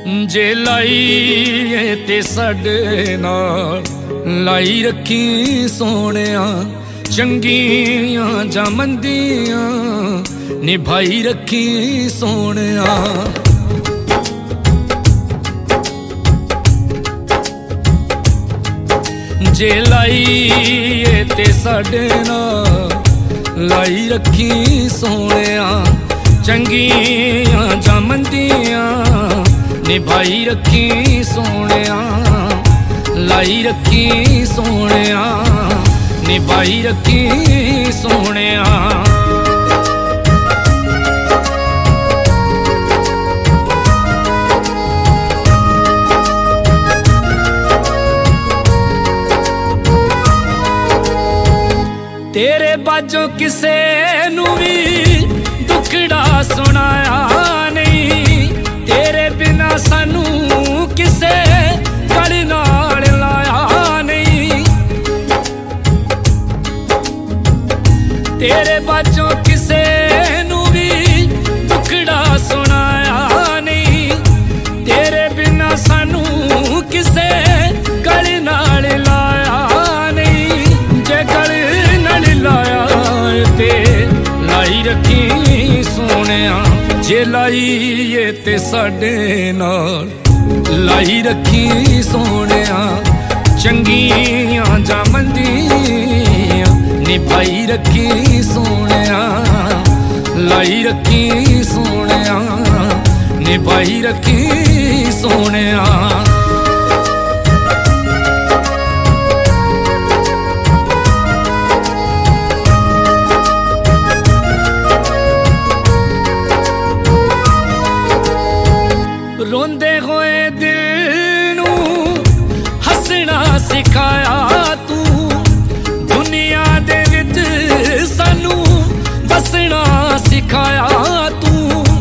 जे लाई ते साडे नाल लाई रखी सोहणिया, चंगियां जां मंदियां निभाई रखी सोहणिया। जे लाई ते साडे नाल लाई रखी सोहणिया, चंगियां जां मंदियां निभाई रखी सोहणिया, लाई रखी सोहणिया, निभाई रखी सोहणिया। तेरे बाजों किसे नू भी दुखड़ा सुनाया नहीं, तेरे बिना सानू किसे गल नाल लाया नहीं। तेरे बाजों किसे नू भी दुखड़ा सुनाया नहीं, तेरे बिना सानू किसे गल नाल लाया नहीं। जे गल नाल लाया ते लाई रखी सोहणिया, जे लाई ते साडे नाल लाई रखी सोहणिया, चंगियां जां मंदियां निभाई रखी सोहणिया, लाई रखी सोहणिया, निभाई रखी सोहणिया। रोंदे होए दिल नू हसना सिखाया तू, दुनिया दे विच सानू वसना सिखाया तू।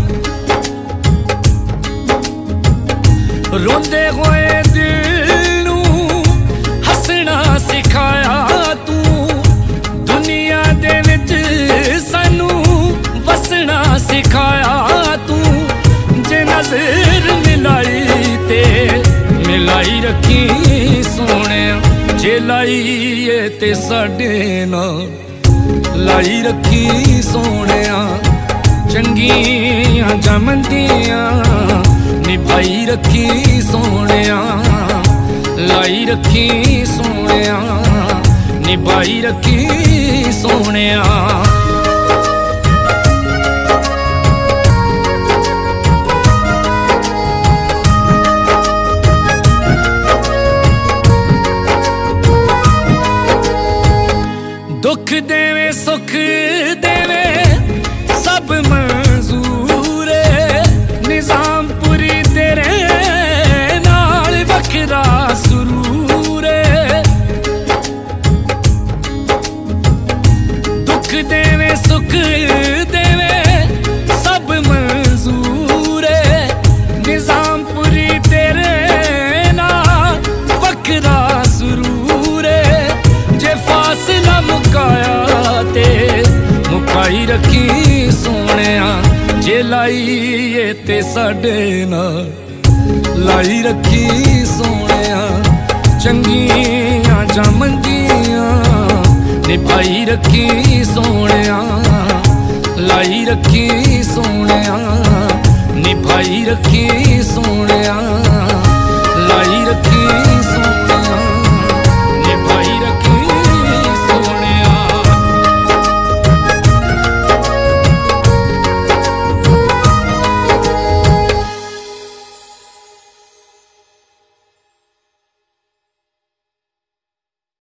रोंदे होए दिल नू हसना सिखाया तू, दुनिया दे विच सानू वसना सिखाया तू। जे नज़र मिलाई ते मिलाई रखी सोहणिया, जे लाई ते साडे नाल लाई रखी सोहणिया, चंगियां जां मंदियां निभाई रखी सोहणिया, लाई रखी सोहणिया, निभाई रखी सोहणिया। दुख देवे सुख देवे सब मंजूर, निजाम पूरी तेरे नाल वखरा सुरूर। दुख देवे सुख देवे सब मंजूर, निजाम पूरी तेरे नाल वखरा सुरूर। जे फासला मुकाया ते मुकाई रखी सोहणिया, जे लाई ते साडे नाल लाई रखी सोहणिया, चंगियां जां मंदियां निभाई रखी सोहणिया, लाई रखी सोहणिया, निभाई रखी सोहणिया।